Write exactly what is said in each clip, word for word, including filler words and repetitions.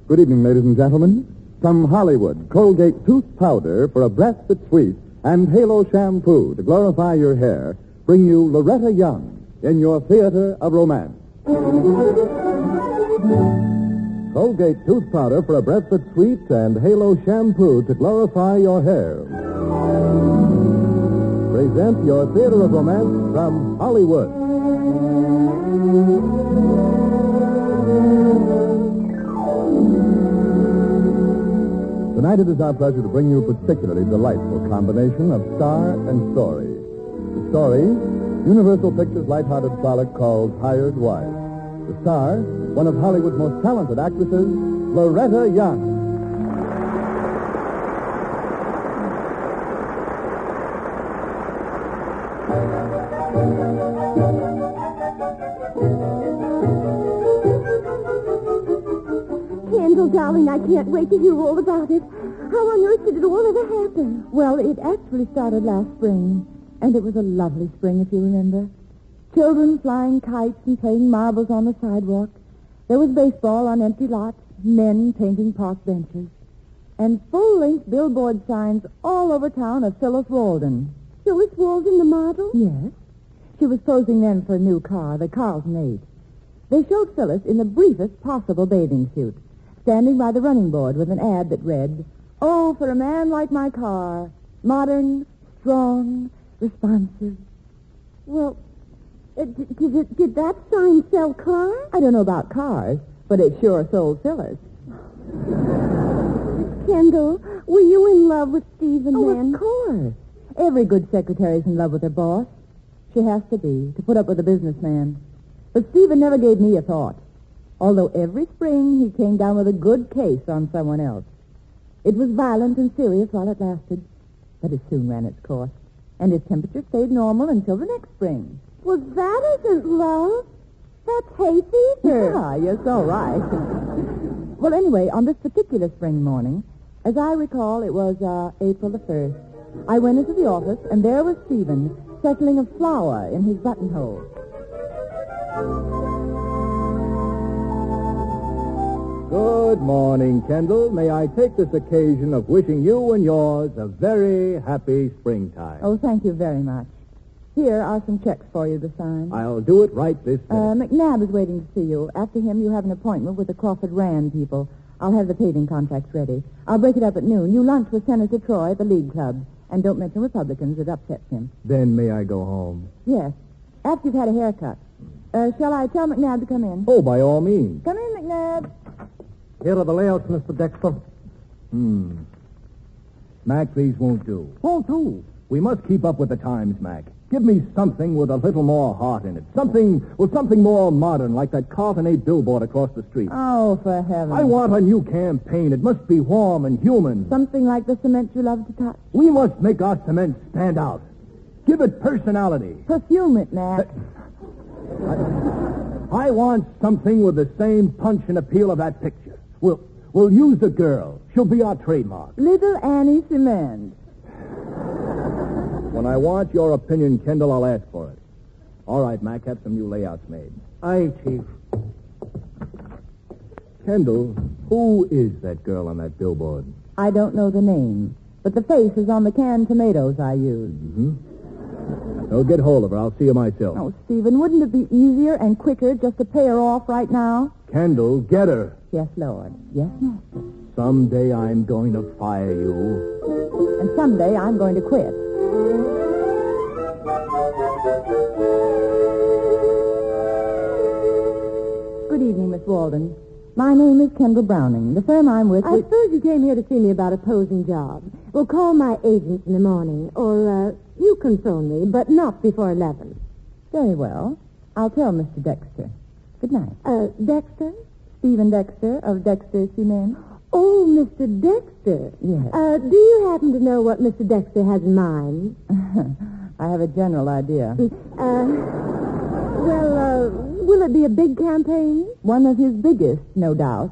Good evening, ladies and gentlemen. From Hollywood, Colgate Tooth Powder for a breath that's sweet and Halo Shampoo to glorify your hair bring you Loretta Young in your theater of romance. Colgate Tooth Powder for a breath that's sweet and Halo Shampoo to glorify your hair. Present your theater of romance from Hollywood. Tonight it is our pleasure to bring you a particularly delightful combination of star and story. The story, Universal Pictures' lighthearted frolic called Hired Wife. The star, one of Hollywood's most talented actresses, Loretta Young. Kendall, darling, I can't wait to hear all about it. How on earth did it all ever happen? Well, it actually started last spring, and it was a lovely spring, if you remember. Children flying kites and playing marbles on the sidewalk. There was baseball on empty lots, men painting park benches, and full-length billboard signs all over town of Phyllis Walden. Phyllis Walden, the model? Yes. She was posing then for a new car, the Carlton eight. They showed Phyllis in the briefest possible bathing suit, standing by the running board with an ad that read, "Oh, for a man like my car, modern, strong, responsive." Well, uh, d- did, it, did that sign sell cars? I don't know about cars, but it sure sold Phyllis. Kendall, were you in love with Stephen Oh, then? of course. Every good secretary's in love with her boss. She has to be, to put up with a businessman. But Stephen never gave me a thought, although every spring he came down with a good case on someone else. It was violent and serious while it lasted, but it soon ran its course, and his temperature stayed normal until the next spring. Well, that isn't love. That's hay fever. Ah, you're so right. Well, anyway, on this particular spring morning, as I recall, it was uh, April the first, I went into the office, and there was Stephen settling a flower in his buttonhole. Good morning, Kendall. May I take this occasion of wishing you and yours a very happy springtime. Oh, thank you very much. Here are some checks for you to sign. I'll do it right this Uh, minute. McNabb is waiting to see you. After him, you have an appointment with the Crawford Rand people. I'll have the paving contracts ready. I'll break it up at noon. You lunch with Senator Troy at the League Club. And don't mention Republicans. It upsets him. Then may I go home? Yes. After you've had a haircut. Uh, shall I tell McNabb to come in? Oh, by all means. Come in, McNabb. Here are the layouts, Mister Dexter. Hmm. Mac, these won't do. Won't do? We must keep up with the times, Mac. Give me something with a little more heart in it. Something, well, something more modern, like that Carlton eight billboard across the street. Oh, for heaven. I want a new campaign. It must be warm and human. Something like the cement you love to touch. We must make our cement stand out. Give it personality. Perfume it, Mac. I want something with the same punch and appeal of that picture. We'll, we'll use the girl. She'll be our trademark. Little Annie Cement. When I want your opinion, Kendall, I'll ask for it. All right, Mac, have some new layouts made. Aye, Chief. Kendall, who is that girl on that billboard? I don't know the name, but the face is on the canned tomatoes I used. Mm-hmm. So get hold of her. I'll see her myself. Oh, Stephen, wouldn't it be easier and quicker just to pay her off right now? Kendall, get her. Yes, Lord. Yes, Master. Someday I'm going to fire you. And someday I'm going to quit. Good evening, Miss Walden. My name is Kendall Browning. The firm I'm with... I suppose you came here to see me about a posing job. We'll call my agent in the morning, or uh, you can phone me, but not before eleven. Very well. I'll tell Mister Dexter. Good night. Uh, Dexter? Stephen Dexter of Dexter Cement. Oh, Mister Dexter. Yes. Uh, do you happen to know what Mister Dexter has in mind? I have a general idea. Uh, well, uh, will it be a big campaign? One of his biggest, no doubt.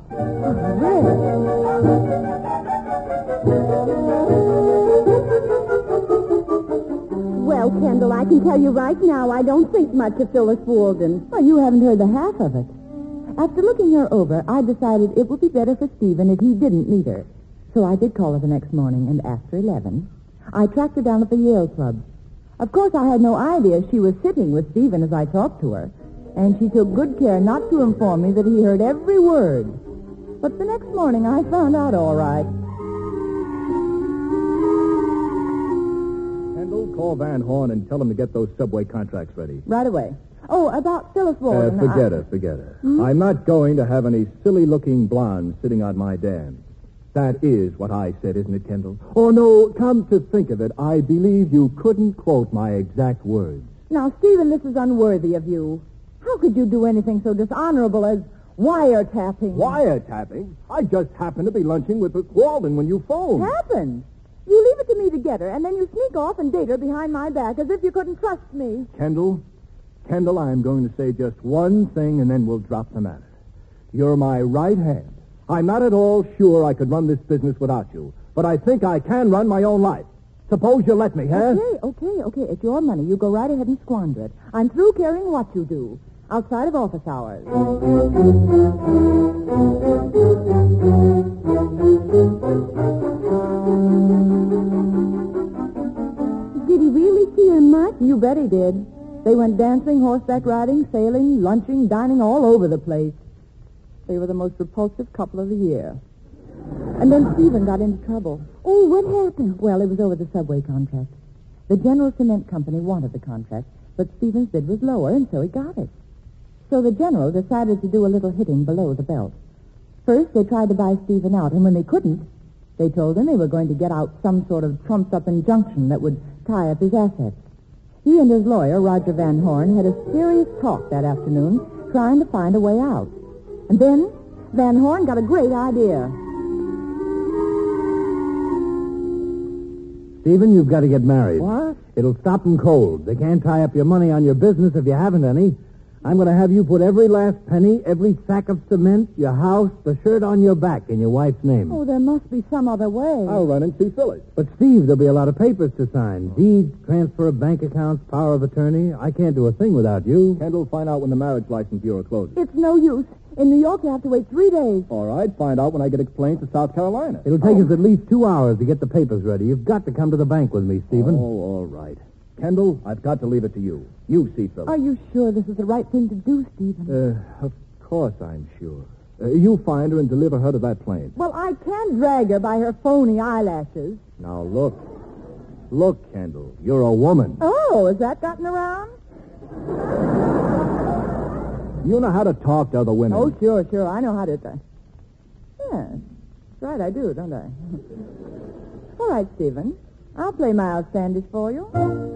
Well, Kendall, I can tell you right now, I don't think much of Phyllis Walden. Well, you haven't heard the half of it. After looking her over, I decided it would be better for Stephen if he didn't meet her. So I did call her the next morning, and after eleven, I tracked her down at the Yale Club. Of course, I had no idea she was sitting with Stephen as I talked to her, and she took good care not to inform me that he heard every word. But the next morning, I found out all right. Kendall, call Van Horn and tell him to get those subway contracts ready. Right away. Oh, about Phyllis Uh, Walden. forget I... her, forget her. Hmm? I'm not going to have any silly-looking blondes sitting on my dam. That is what I said, isn't it, Kendall? Oh, no, come to think of it, I believe you couldn't quote my exact words. Now, Stephen, this is unworthy of you. How could you do anything so dishonorable as wiretapping? Wiretapping? I just happened to be lunching with Miss Walden when you phoned. Happened? You leave it to me to get her, and then you sneak off and date her behind my back as if you couldn't trust me. Kendall, Kendall, I'm going to say just one thing, and then we'll drop the matter. You're my right hand. I'm not at all sure I could run this business without you, but I think I can run my own life. Suppose you let me, huh? Okay, okay, okay. It's your money. You go right ahead and squander it. I'm through caring what you do, outside of office hours. Did he really see her much? You bet he did. They went dancing, horseback riding, sailing, lunching, dining all over the place. They were the most repulsive couple of the year. And then Stephen got into trouble. Oh, what happened? Well, it was over the subway contract. The General Cement Company wanted the contract, but Stephen's bid was lower, and so he got it. So the General decided to do a little hitting below the belt. First, they tried to buy Stephen out, and when they couldn't, they told him they were going to get out some sort of trumped-up injunction that would tie up his assets. He and his lawyer, Roger Van Horn, had a serious talk that afternoon, trying to find a way out. And then Van Horn got a great idea. Stephen, you've got to get married. What? It'll stop them cold. They can't tie up your money on your business if you haven't any. I'm going to have you put every last penny, every sack of cement, your house, the shirt on your back in your wife's name. Oh, there must be some other way. I'll run and see Phyllis. But, Steve, there'll be a lot of papers to sign. Deeds, transfer of bank accounts, power of attorney. I can't do a thing without you. Kendall, find out when the marriage license bureau closes. It's no use. In New York, you have to wait three days. All right, find out when I get explained to South Carolina. It'll take us at least two hours to get the papers ready. You've got to come to the bank with me, Stephen. Oh, all right. Kendall, I've got to leave it to you. You see Phyllis. Are you sure this is the right thing to do, Stephen? Uh, of course I'm sure. Uh, you find her and deliver her to that plane. Well, I can't drag her by her phony eyelashes. Now, look. Look, Kendall, you're a woman. Oh, has that gotten around? You know how to talk to other women. Oh, sure, sure. I know how to... Th- yes, that's right, I do, don't I? All right, Stephen. I'll play Miles Standish for you.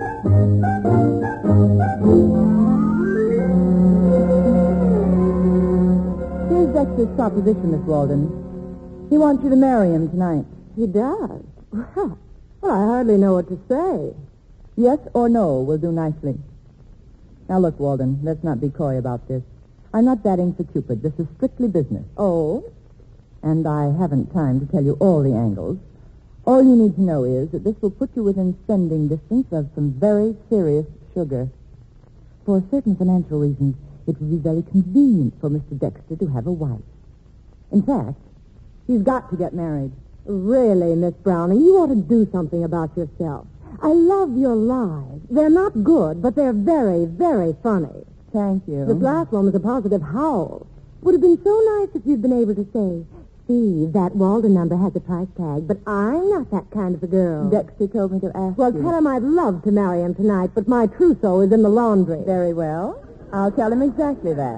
Here's Dexter's proposition, Miss Walden. He wants you to marry him tonight. He does. Well, well, I hardly know what to say. Yes or no will do nicely. Now, look, Walden, let's not be coy about this. I'm not batting for Cupid. This is strictly business. Oh? And I haven't time to tell you all the angles. All you need to know is that this will put you within spending distance of some very serious sugar. For certain financial reasons, it will be very convenient for Mister Dexter to have a wife. In fact, he's got to get married. Really, Miss Browning, you ought to do something about yourself. I love your lies. They're not good, but they're very, very funny. Thank you. This last one was a positive howl. Would have been so nice if you'd been able to say, Steve, that Walden number has a price tag, but I'm not that kind of a girl. Dexter told me to ask Well, you. tell him I'd love to marry him tonight, but my trousseau is in the laundry. Very well. I'll tell him exactly that.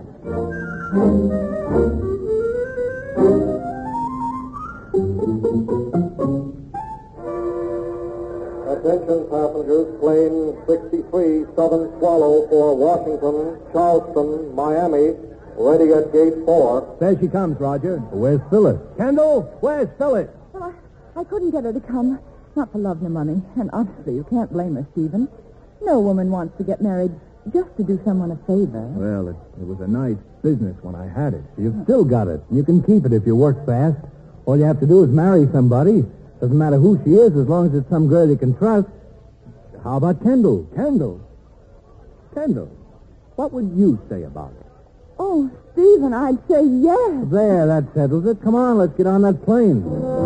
Attention passengers, plane sixty-three Southern Swallow for Washington, Charleston, Miami, ready at gate four. There she comes, Roger. Where's Phyllis? Kendall, where's Phyllis? Well, I, I couldn't get her to come. Not for love nor money. And honestly, you can't blame her, Stephen. No woman wants to get married just to do someone a favor. Well, it, it was a nice business when I had it. You've still got it. You can keep it if you work fast. All you have to do is marry somebody. Doesn't matter who she is, as long as it's some girl you can trust. How about Kendall? Kendall? Kendall, what would you say about it? Oh, Stephen, I'd say yes. There, that settles it. Come on, let's get on that plane.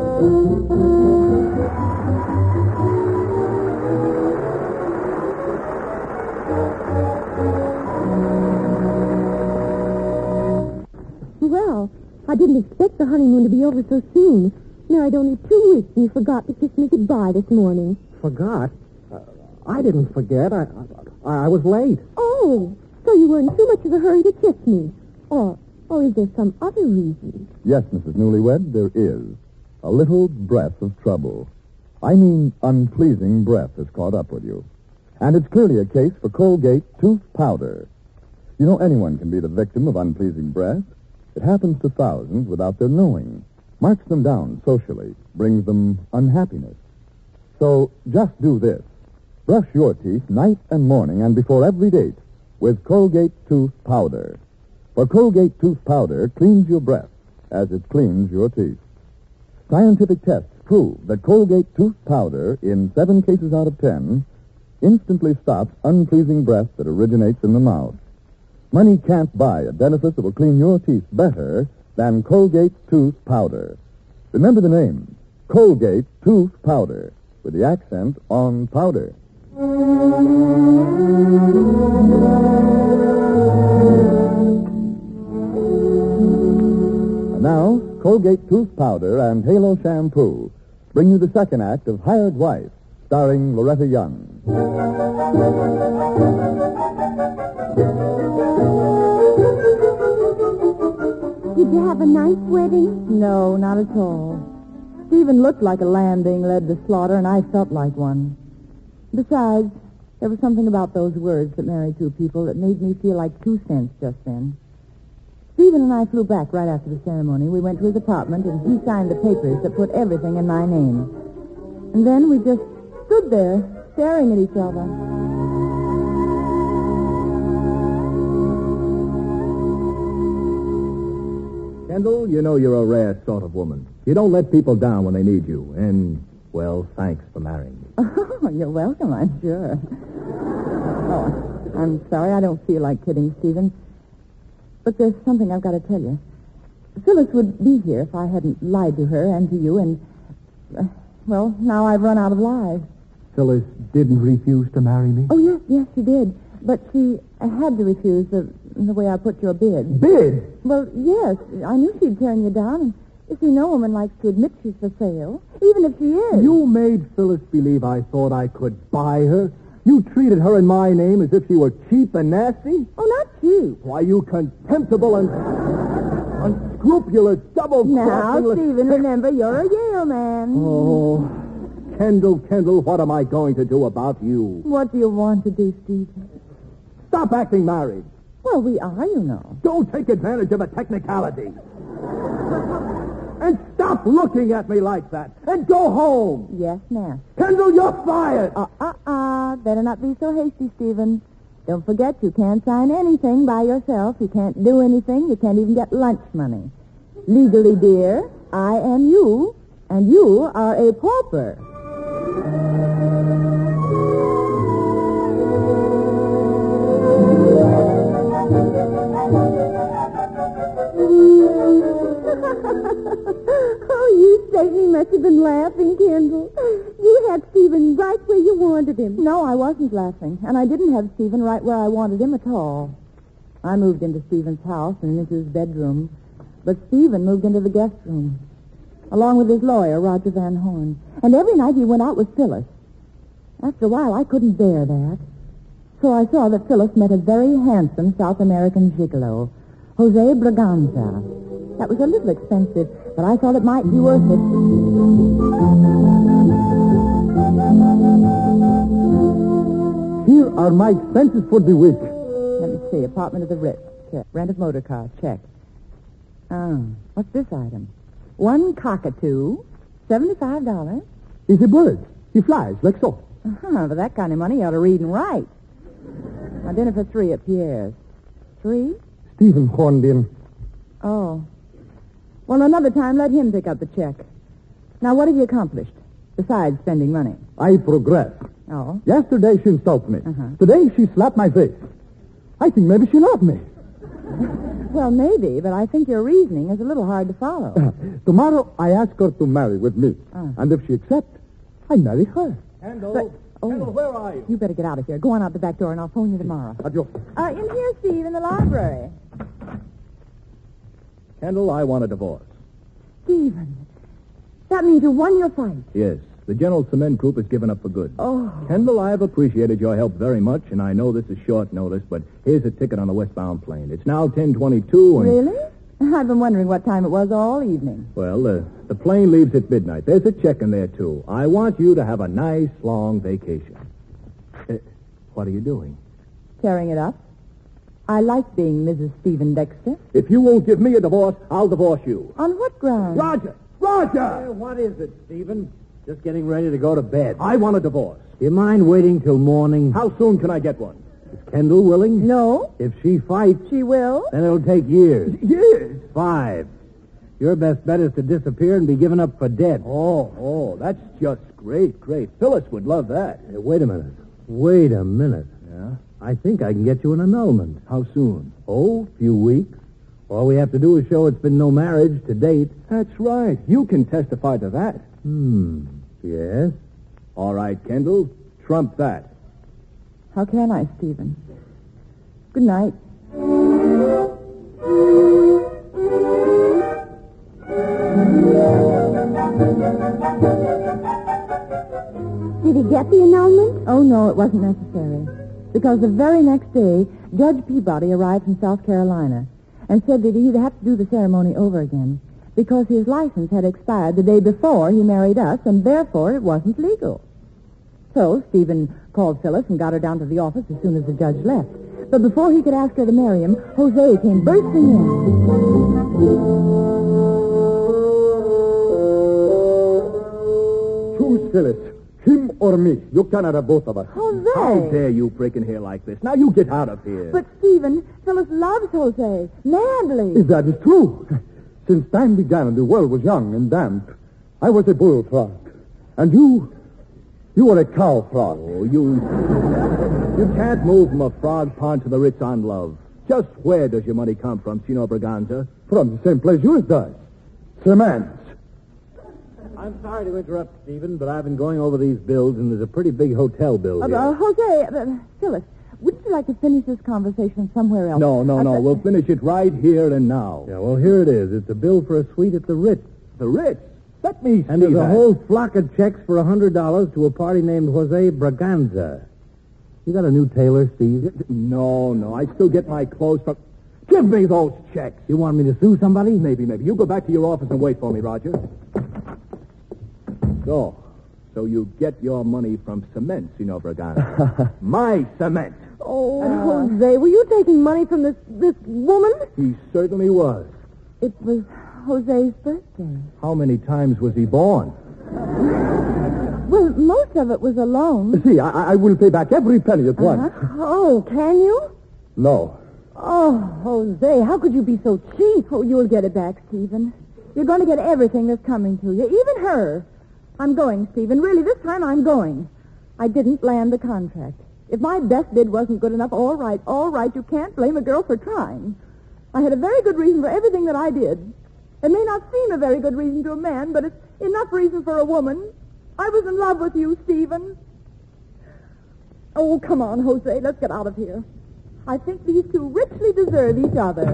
Well, I didn't expect the honeymoon to be over so soon. Married only two weeks, and you forgot to kiss me goodbye this morning. Forgot? Uh, I didn't forget. I, I I was late. Oh, so you were in too much of a hurry to kiss me. Or, or is there some other reason? Yes, Missus Newlywed, there is. A little breath of trouble. I mean, unpleasing breath has caught up with you. And it's clearly a case for Colgate Tooth Powder. You know, anyone can be the victim of unpleasing breath. It happens to thousands without their knowing. Marks them down socially, brings them unhappiness. So just do this. Brush your teeth night and morning and before every date with Colgate Tooth Powder. For Colgate Tooth Powder cleans your breath as it cleans your teeth. Scientific tests prove that Colgate Tooth Powder, in seven cases out of ten, instantly stops unpleasing breath that originates in the mouth. Money can't buy a dentifrice that will clean your teeth better than Colgate Tooth Powder. Remember the name, Colgate Tooth Powder, with the accent on powder. And now, Colgate Tooth Powder and Halo Shampoo bring you the second act of Hired Wife, starring Loretta Young. Did you have a nice wedding? No, not at all. Stephen looked like a lamb being led to slaughter, and I felt like one. Besides, there was something about those words that marry two people that made me feel like two cents just then. Stephen and I flew back right after the ceremony. We went to his apartment, and he signed the papers that put everything in my name. And then we just stood there, staring at each other. Kendall, you know you're a rare sort of woman. You don't let people down when they need you. And, well, thanks for marrying me. Oh, you're welcome, I'm sure. Oh, I'm sorry. I don't feel like kidding, Stephen. But there's something I've got to tell you. Phyllis would be here if I hadn't lied to her and to you, and, uh, well, now I've run out of lies. Phyllis didn't refuse to marry me? Oh, yes, yes, she did. But she had to refuse the, the way I put your bid. Bid? Well, yes. I knew she'd turn you down, and you see, no woman likes to admit she's for sale, even if she is. You made Phyllis believe I thought I could buy her. You treated her in my name as if she were cheap and nasty. Oh, not cheap. Why, you contemptible and unscrupulous, double-crossing... Now, Stephen, remember, you're a Yale man. Oh, Kendall, Kendall, what am I going to do about you? What do you want to do, Stephen? Stop acting married. Well, we are, you know. Don't take advantage of a technicality. And stop looking at me like that. And go home. Yes, ma'am. Kendall, you're fired. Uh-uh-uh. Better not be so hasty, Stephen. Don't forget, you can't sign anything by yourself. You can't do anything. You can't even get lunch money. Legally, dear, I am you, and you are a pauper. Oh, you certainly must have been laughing, Kendall. You had Stephen right where you wanted him. No, I wasn't laughing, and I didn't have Stephen right where I wanted him at all. I moved into Stephen's house and into his bedroom, but Stephen moved into the guest room, along with his lawyer, Roger Van Horn. And every night he went out with Phyllis. After a while, I couldn't bear that. So I saw that Phyllis met a very handsome South American gigolo, Jose Braganza. That was a little expensive, but I thought it might be worth it. Here are my expenses for the week. Let me see. Apartment of the Ritz. Check. Rent of motor car. Check. Oh, what's this item? One cockatoo, seventy-five dollars. He's a bird. He flies like so. Uh-huh, but that kind of money you ought to read and write. Now, dinner for three at Pierre's. Three? Stephen Hornbeam. Oh. Well, another time, let him pick up the check. Now, what have you accomplished, besides spending money? I progress. Oh? Yesterday she insulted me. Uh-huh. Today she slapped my face. I think maybe she loved me. Well, maybe, but I think your reasoning is a little hard to follow. Tomorrow, I ask her to marry with me. Ah. And if she accepts, I marry her. Kendall, But- oh. Kendall, where are you? You better get out of here. Go on out the back door, and I'll phone you tomorrow. Adios. Uh, in here, Steve, in the library. Kendall, I want a divorce. Stephen, that means you won your fight. Yes, the General Cement Group has given up for good. Oh. Kendall, I have appreciated your help very much, and I know this is short notice, but here's a ticket on the westbound plane. It's now ten twenty-two, and... Really? I've been wondering what time it was all evening. Well, uh, the plane leaves at midnight. There's a check in there, too. I want you to have a nice, long vacation. Uh, what are you doing? Tearing it up. I like being Missus Stephen Dexter. If you won't give me a divorce, I'll divorce you. On what grounds? Roger! Roger! what is it, Stephen? Just getting ready to go to bed. I want a divorce. You mind waiting till morning? How soon can I get one? Is Kendall willing? No. If she fights, She will? then it'll take years. Years? Five. Your best bet is to disappear and be given up for dead. Oh, oh, that's just great, great. Phyllis would love that. Hey, wait a minute. Wait a minute. Yeah? I think I can get you an annulment. How soon? Oh, a few weeks. All we have to do is show it's been no marriage to date. That's right. You can testify to that. Hmm. Yes? All right, Kendall. Trump that. How can I, Stephen? Good night. Did he get the annulment? Oh, no, it wasn't necessary. Because the very next day, Judge Peabody arrived from South Carolina and said that he'd have to do the ceremony over again because his license had expired the day before he married us, and therefore it wasn't legal. So Stephen called Phyllis and got her down to the office as soon as the judge left. But before he could ask her to marry him, Jose came bursting in. Choose Phyllis. Him or me. You cannot have both of us. Jose! How dare you break in here like this? Now you get out of here. But, Stephen, Phyllis loves Jose. Madly. If that is true. Since time began, the world was young and damp. I was a bullfrog. And you... You were a cow frog. Oh, you... You can't move from a frog pond to the Ritz on love. Just where does your money come from, Senor Braganza? From the same place yours does. Cement. I'm sorry to interrupt, Stephen, but I've been going over these bills, and there's a pretty big hotel bill Uh, here. uh, Jose, uh, Phyllis, wouldn't you like to finish this conversation somewhere else? No, no, Uh, no. uh, We'll finish it right here and now. Yeah, well, here it is. It's a bill for a suite at the Ritz. The Ritz? Let me see And there's a that. whole flock of checks for a hundred dollars to a party named Jose Braganza. You got a new tailor, Steve? No, no. I still get my clothes from... Give me those checks. You want me to sue somebody? Maybe, maybe. You go back to your office and wait for me, Roger. So, so you get your money from cement, Senor Braganza. My cement. Oh, Jose, were you taking money from this this woman? He certainly was. It was Jose's birthday. How many times was he born? Well, most of it was a loan. See, I, I will pay back every penny at once. Oh, can you? No. Oh, Jose, how could you be so cheap? Oh, you'll get it back, Stephen. You're going to get everything that's coming to you, even her. I'm going, Stephen. Really, this time I'm going. I didn't land the contract. If my best bid wasn't good enough, all right, all right. You can't blame a girl for trying. I had a very good reason for everything that I did. It may not seem a very good reason to a man, but it's enough reason for a woman. I was in love with you, Stephen. Oh, come on, Jose. Let's get out of here. I think these two richly deserve each other.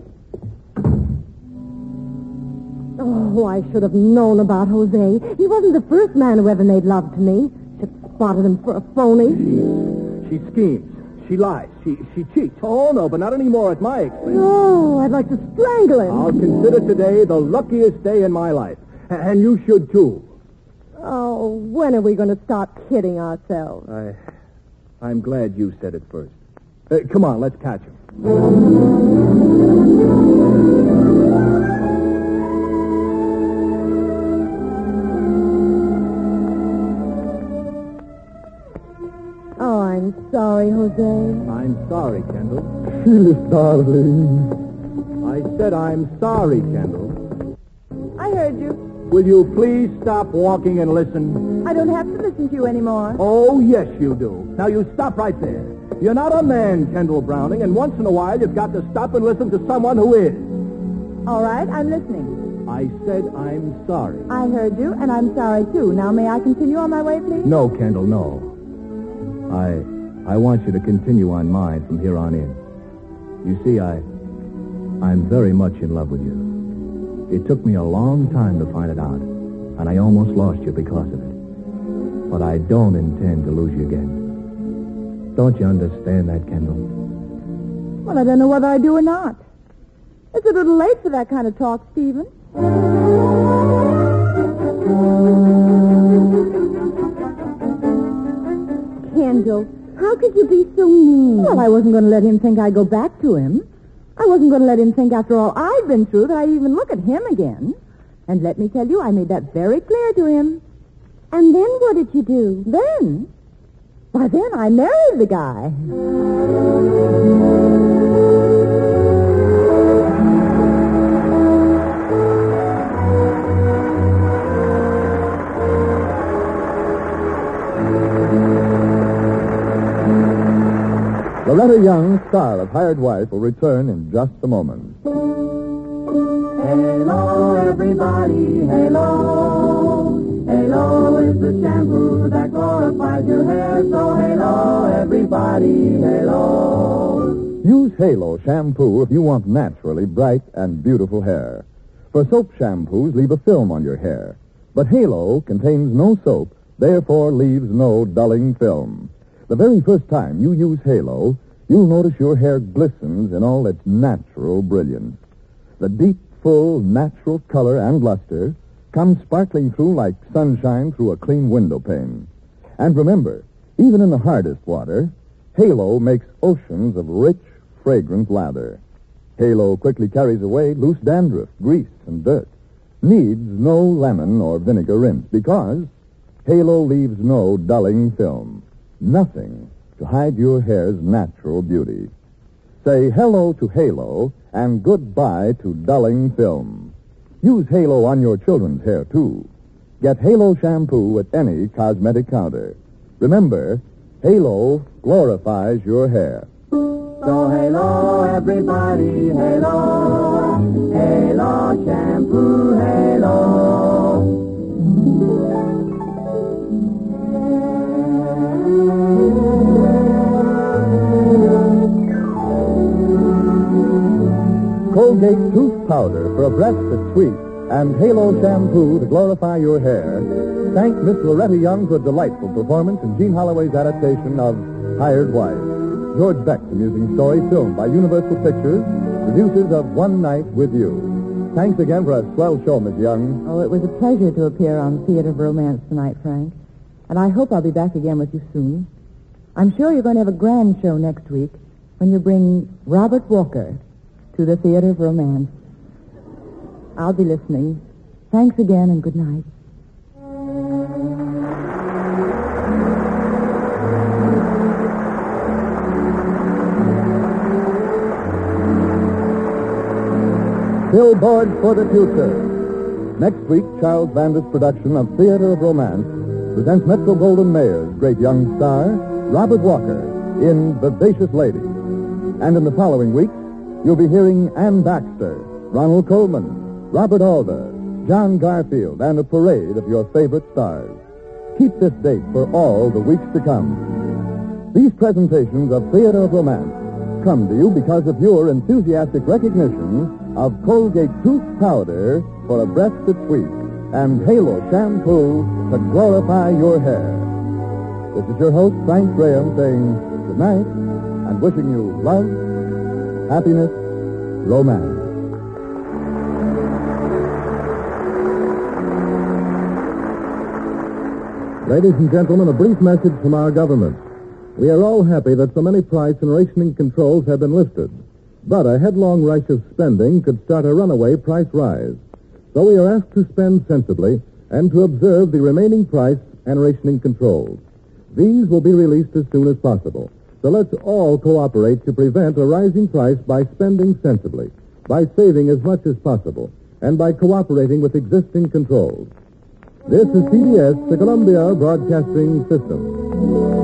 Oh, I should have known about Jose. He wasn't the first man who ever made love to me. Should have spotted him for a phony. She schemes. She lies. She she cheats. Oh, no, but not anymore at my expense. Oh, I'd like to strangle him. I'll consider today the luckiest day in my life. A- And you should, too. Oh, when are we going to stop kidding ourselves? I, I'm glad you said it first. Uh, come on, let's catch him. Oh, I'm sorry, Jose. I'm sorry, Kendall. Phyllis, darling. I said I'm sorry, Kendall. I heard you. Will you please stop walking and listen? I don't have to listen to you anymore. Oh, yes, you do. Now, you stop right there. You're not a man, Kendall Browning, and once in a while you've got to stop and listen to someone who is. All right, I'm listening. I said I'm sorry. I heard you, and I'm sorry, too. Now, may I continue on my way, please? No, Kendall, no. I I want you to continue on mine from here on in. You see, I, I'm very much in love with you. It took me a long time to find it out, and I almost lost you because of it. But I don't intend to lose you again. Don't you understand that, Kendall? Well, I don't know whether I do or not. It's a little late for that kind of talk, Stephen. Kendall, how could you be so mean? Well, I wasn't going to let him think I'd go back to him. I wasn't going to let him think, after all I've been through, that I'd even look at him again. And let me tell you, I made that very clear to him. And then what did you do? Then? Why, then I married the guy. Loretta Young, star of Hired Wife, will return in just a moment. Halo, everybody, halo. Halo is the shampoo that glorifies your hair. So halo, everybody, halo. Use Halo shampoo if you want naturally bright and beautiful hair. For soap shampoos leave a film on your hair. But Halo contains no soap, therefore leaves no dulling film. The very first time you use Halo, you'll notice your hair glistens in all its natural brilliance. The deep, full, natural color and luster comes sparkling through like sunshine through a clean window pane. And remember, even in the hardest water, Halo makes oceans of rich, fragrant lather. Halo quickly carries away loose dandruff, grease, and dirt. Needs no lemon or vinegar rinse because Halo leaves no dulling film. Nothing to hide your hair's natural beauty. Say hello to Halo and goodbye to dulling film. Use Halo on your children's hair, too. Get Halo shampoo at any cosmetic counter. Remember, Halo glorifies your hair. So halo, everybody, halo. Halo shampoo, halo. Colgate tooth powder for a breath that's sweet and Halo shampoo to glorify your hair. Thank Miss Loretta Young for a delightful performance in Gene Holloway's adaptation of Hired Wife. George Beck's amusing story filmed by Universal Pictures, producers of One Night with You. Thanks again for a swell show, Miss Young. Oh, it was a pleasure to appear on Theater of Romance tonight, Frank. And I hope I'll be back again with you soon. I'm sure you're going to have a grand show next week when you bring Robert Walker to the Theater of Romance. I'll be listening. Thanks again and good night. Billboard for the Future. Next week, Charles Vander's production of Theater of Romance presents Metro-Goldwyn-Mayer's great young star, Robert Walker, in Vivacious Lady. And in the following weeks, you'll be hearing Ann Baxter, Ronald Colman, Robert Alda, John Garfield, and a parade of your favorite stars. Keep this date for all the weeks to come. These presentations of Theater of Romance come to you because of your enthusiastic recognition of Colgate tooth powder for a breath that's sweet and Halo shampoo to glorify your hair. This is your host, Frank Graham, saying good night and wishing you love, happiness, romance. Ladies and gentlemen, a brief message from our government. We are all happy that so many price and rationing controls have been lifted. But a headlong rush of spending could start a runaway price rise. So we are asked to spend sensibly and to observe the remaining price and rationing controls. These will be released as soon as possible. So let's all cooperate to prevent a rising price by spending sensibly, by saving as much as possible, and by cooperating with existing controls. This is C B S, the Columbia Broadcasting System.